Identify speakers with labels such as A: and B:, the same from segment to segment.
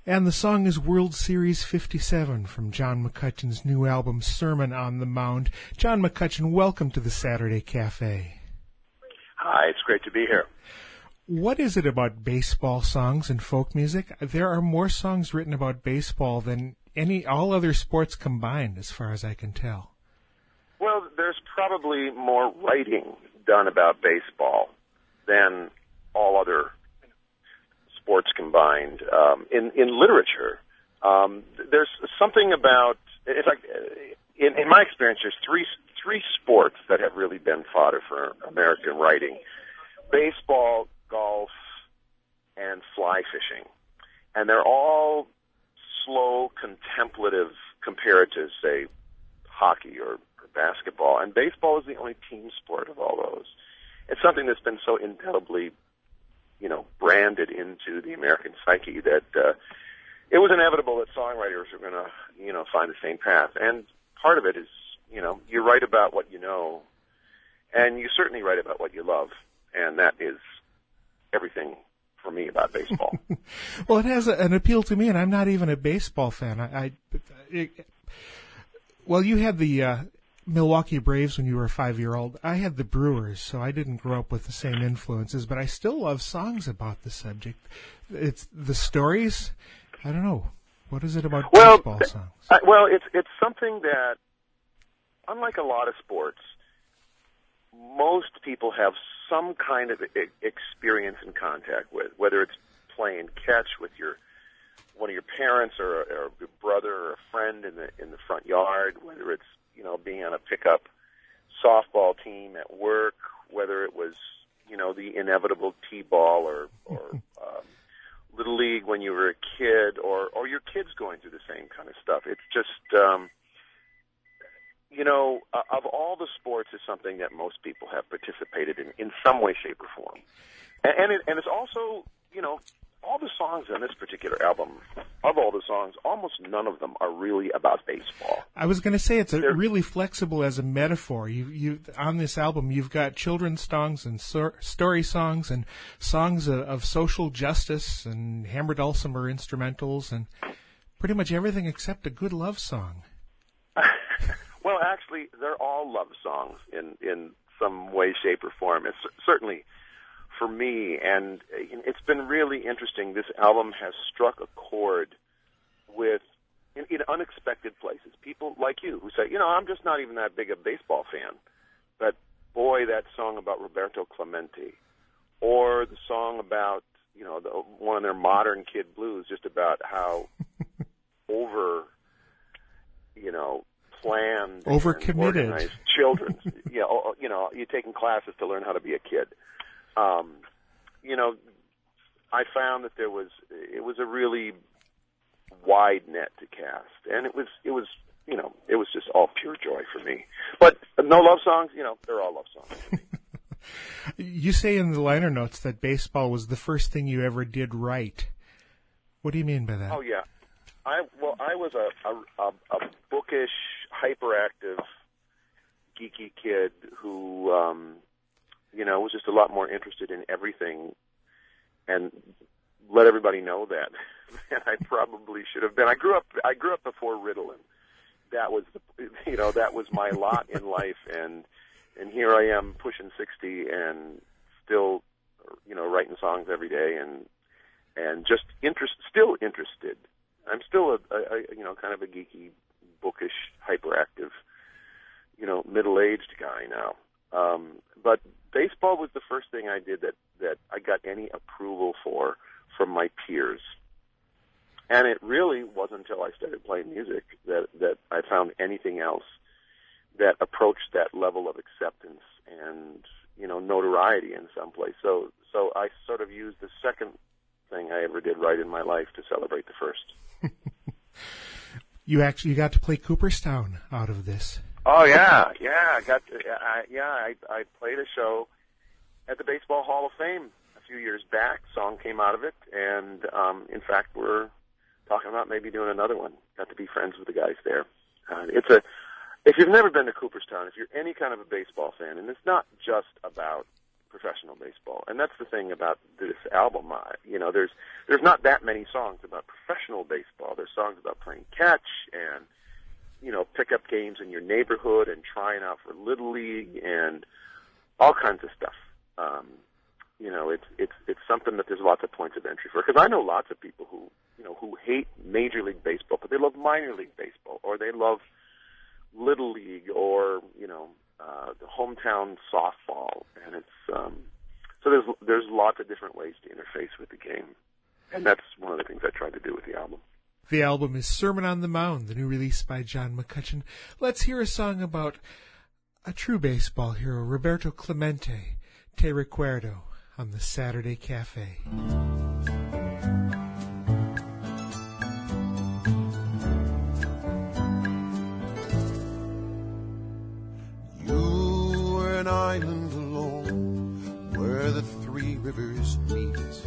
A: And the song is World Series 57 from John McCutcheon's new album, Sermon on the Mound. John McCutcheon, welcome to the Saturday Cafe.
B: Hi, it's great to be here.
A: What is it about baseball songs and folk music? There are more songs written about baseball than all other sports combined, as far as I can tell.
B: Well, there's probably more writing done about baseball than all other sports combined. In literature, there's something about, in fact, in my experience, there's three sports that have really been fodder for American writing: baseball, golf, and fly fishing. And they're all slow, contemplative compared to, say, hockey or basketball. And baseball is the only team sport of all those. It's something that's been so indelibly, branded into the American psyche that it was inevitable that songwriters were going to, find the same path. And part of it is, you write about what you know, and you certainly write about what you love, and that is everything for me about baseball.
A: Well, it has an appeal to me, and I'm not even a baseball fan. You had the Milwaukee Braves when you were a 5-year-old. I had the Brewers, so I didn't grow up with the same influences, but I still love songs about the subject. It's the stories. I don't know. What is it about baseball songs?
B: It's something that, unlike a lot of sports, most people have some kind of experience and contact with, whether it's playing catch with one of your parents or a brother or a friend in the front yard, whether it's being on a pickup softball team at work, whether it was the inevitable t-ball or Little League when you were a kid, or your kids going through the same kind of stuff. It's just of all the sports, is something that most people have participated in some way, shape, or form. And it's also, all the songs on this particular album, of all the songs, almost none of them are really about baseball.
A: I was going to say they're really flexible as a metaphor. You on this album, you've got children's songs and story songs and songs of social justice and Hammer Dulcimer instrumentals and pretty much everything except a good love song.
B: Well, actually, they're all love songs in some way, shape, or form. It's certainly for me, and it's been really interesting. This album has struck a chord with in unexpected places. People like you who say, I'm just not even that big a baseball fan, but boy, that song about Roberto Clemente, or the song about one of their modern kid blues, just about how planned,
A: overcommitted,
B: organized children. You're taking classes to learn how to be a kid. I found that it was a really wide net to cast, and it was just all pure joy for me. But no love songs, they're all love songs.
A: You say in the liner notes that baseball was the first thing you ever did right. What do you mean by that?
B: Oh yeah, I was a bookish, hyperactive, geeky kid who was just a lot more interested in everything, and let everybody know that I probably should have been. I grew up before Ritalin. That was that was my lot in life, and here I am pushing 60 and still writing songs every day and just still interested. I'm still a kind of a geeky, bookish, hyperactive, middle-aged guy now. But baseball was the first thing I did that I got any approval from my peers. And it really wasn't until I started playing music that I found anything else that approached that level of acceptance and, notoriety in some place. So I sort of used the second thing I ever did right in my life to celebrate the first.
A: You got to play Cooperstown out of this.
B: Oh yeah. I played a show at the Baseball Hall of Fame a few years back. Song came out of it, and in fact, we're talking about maybe doing another one. Got to be friends with the guys there. If you've never been to Cooperstown, if you're any kind of a baseball fan, and it's not just about professional baseball. And that's the thing about this album. There's not that many songs about professional baseball. There's songs about playing catch and, pickup games in your neighborhood and trying out for Little League and all kinds of stuff. It's something that there's lots of points of entry for. Because I know lots of people who hate Major League Baseball, but they love minor league baseball, or they love Little League, or the hometown softball, and it's so there's lots of different ways to interface with the game, and that's one of the things I tried to do with the album.
A: The album is Sermon on the Mound, the new release by John McCutcheon. Let's hear a song about a true baseball hero, Roberto Clemente, Te Recuerdo, on the Saturday Cafe.
C: You were an island alone where the three rivers meet.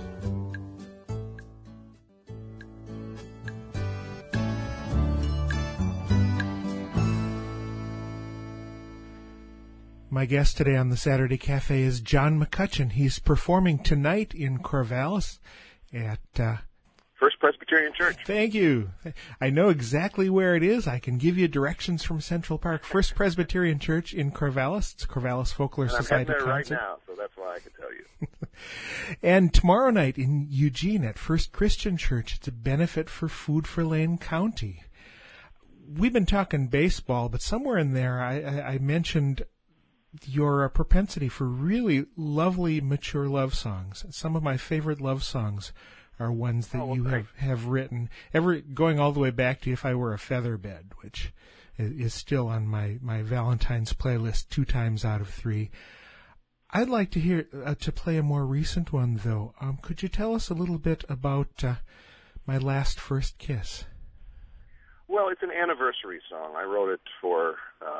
A: My guest today on the Saturday Cafe is John McCutcheon. He's performing tonight in Corvallis at
B: First Presbyterian Church.
A: Thank you. I know exactly where it is. I can give you directions from Central Park. First Presbyterian Church in Corvallis. It's Corvallis Folklore Society
B: concert. I'm
A: concert.
B: right now, so that's why I can tell you.
A: And tomorrow night in Eugene at First Christian Church, it's a benefit for Food for Lane County. We've been talking baseball, but somewhere in there I mentioned your propensity for really lovely, mature love songs. Some of my favorite love songs are ones that you have written, going all the way back to If I Were a Feather Bed, which is still on my Valentine's playlist 2 times out of 3. I'd like to hear to play a more recent one, though. Could you tell us a little bit about My Last First Kiss?
B: Well, it's an anniversary song. I wrote it for,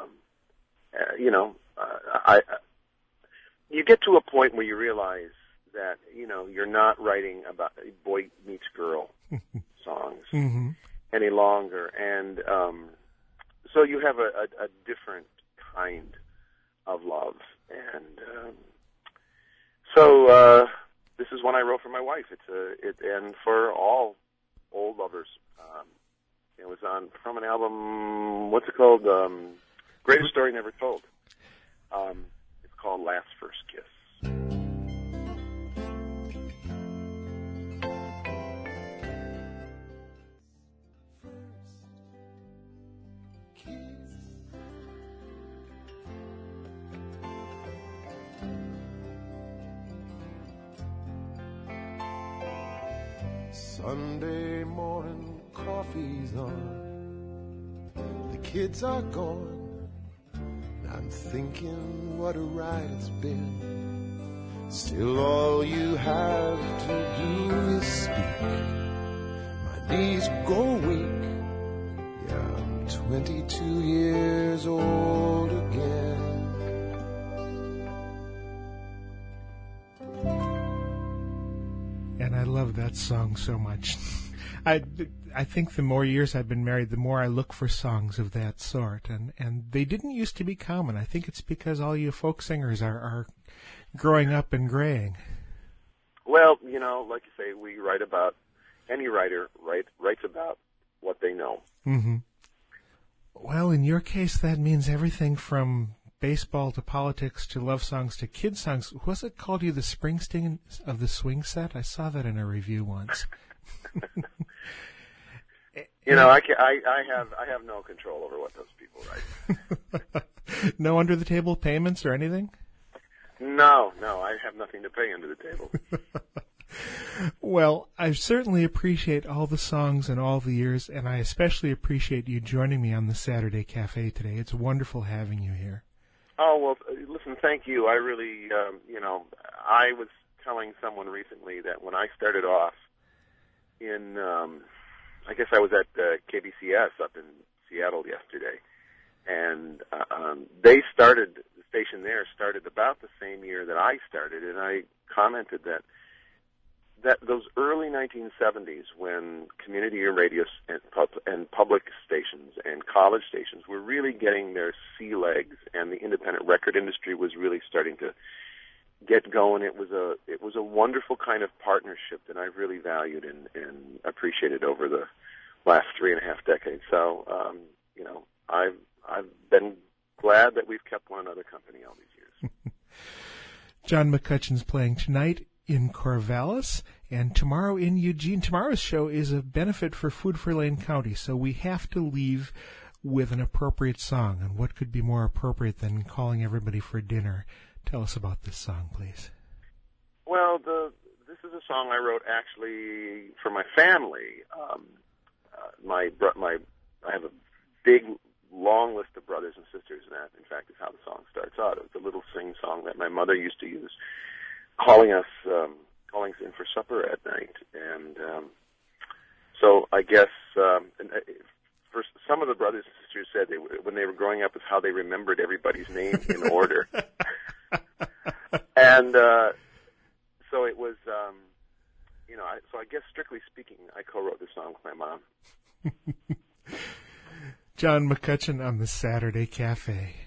B: you get to a point where you realize that, you're not writing about boy meets girl songs any longer. And so you have a different kind of love. And so this is one I wrote for my wife. And for all old lovers. It was from an album, what's it called? Greatest Story Never Told. It's called Last First Kiss.
C: Sunday morning, coffee's on. The kids are gone. I'm thinking what a ride it's been. Still all you have to do is speak. My knees go weak. Yeah, I'm 22 years old again.
A: And I love that song so much. I think the more years I've been married, the more I look for songs of that sort. And they didn't used to be common. I think it's because all you folk singers are growing up and graying.
B: Well, like you say, we write about, any writer writes about what they know.
A: Mm-hmm. Well, in your case, that means everything from baseball to politics to love songs to kid songs. Was it called you the Springsteen of the swing set? I saw that in a review once.
B: I have no control over what those people write.
A: No under the table payments or anything?
B: No, I have nothing to pay under the table.
A: Well, I certainly appreciate all the songs and all the years, and I especially appreciate you joining me on the Saturday Cafe today. It's wonderful having you here.
B: Oh, well, listen, thank you. I really, I was telling someone recently that when I started off in, I guess I was at KBCS up in Seattle yesterday, and the station there started about the same year that I started, and I commented that those early 1970s, when community radio and public stations and college stations were really getting their sea legs, and the independent record industry was really starting to get going. It was a wonderful kind of partnership that I've really valued and appreciated over the last 3.5 decades. So, I've been glad that we've kept one another company all these years.
A: John McCutcheon's playing tonight in Corvallis and tomorrow in Eugene. Tomorrow's show is a benefit for Food for Lane County, so we have to leave with an appropriate song. And what could be more appropriate than calling everybody for dinner? Tell us about this song, please.
B: Well, this is a song I wrote actually for my family. I have a big, long list of brothers and sisters, and that, in fact, is how the song starts out. It's a little sing song that my mother used to use, calling us in for supper at night. And so I guess for some of the brothers and sisters said when they were growing up, is how they remembered everybody's name in order. And so it was, so I guess strictly speaking, I co-wrote this song with my mom.
A: John McCutcheon on the Saturday Cafe.